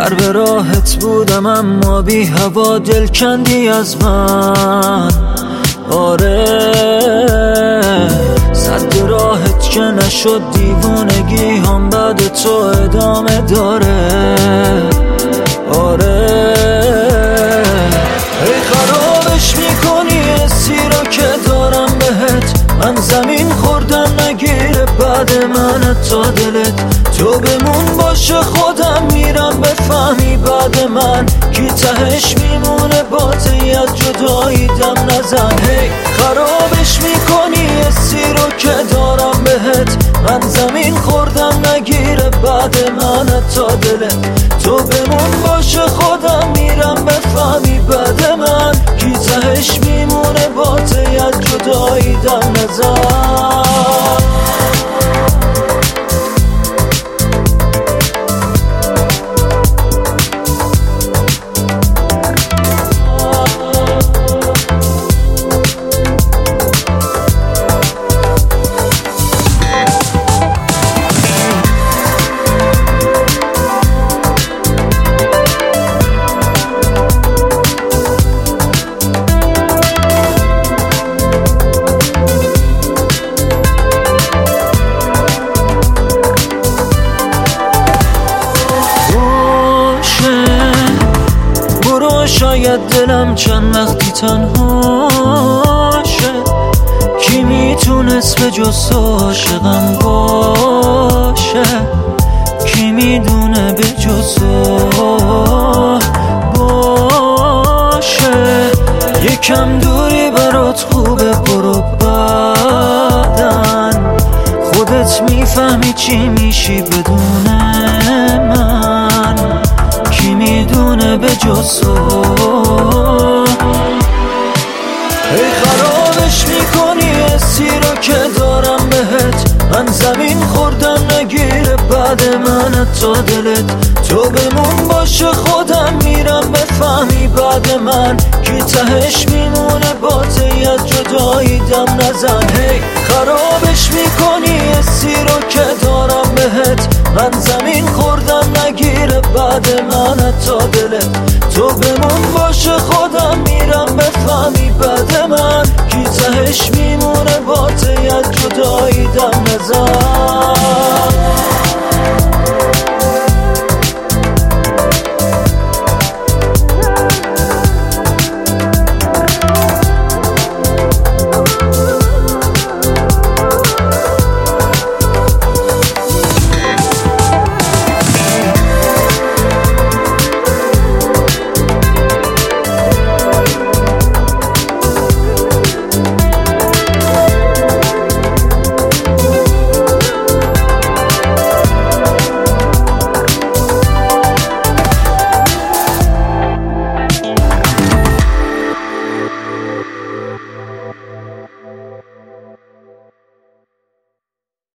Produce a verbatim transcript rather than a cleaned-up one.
سر به راحت بودم اما بی هوا دل کندی از من. آره صد راحت که نشد دیوونگی هم بعد تو ادامه داره. آره ای خرابش میکنی حسی رو که دارم بهت، من زمین خوردن نگیره بعد من تا دلت. تو بمون باشه خودم میرم بفهمی بعد من کی تهش میمونه باتی از جدایی دم نزن. هی خرابش میکنی حسی رو که دارم بهت، من زمین خوردم نگیره بعد من تا دلت. تو بمون باشه خودم میرم بفهمی بعد من کی تهش میمونه باتی از جدایی دم نزن. شاید دلم چند وقتی تنهاشه، کی میتونست به جز تو عاشقم باشه، کی میدونه به جز تو باشه. یکم دوری برات خوبه برو بعدن، خودت میفهمی چی میشی بدون من، کی میدونه به جز تو. ای خرابش میکنی حسی رو که دارم بهت، من زمین خوردم نگیره بعد من تا دلت. تو بمون باشه خودم میرم بفهمی بعد من کی تهش میمونه باتی از جدایی دم نزن. هی خرابش میکنی حسی رو که دارم بهت، من زمین خوردم نگیره بعد من تا دلت. تو بمون باشه خودم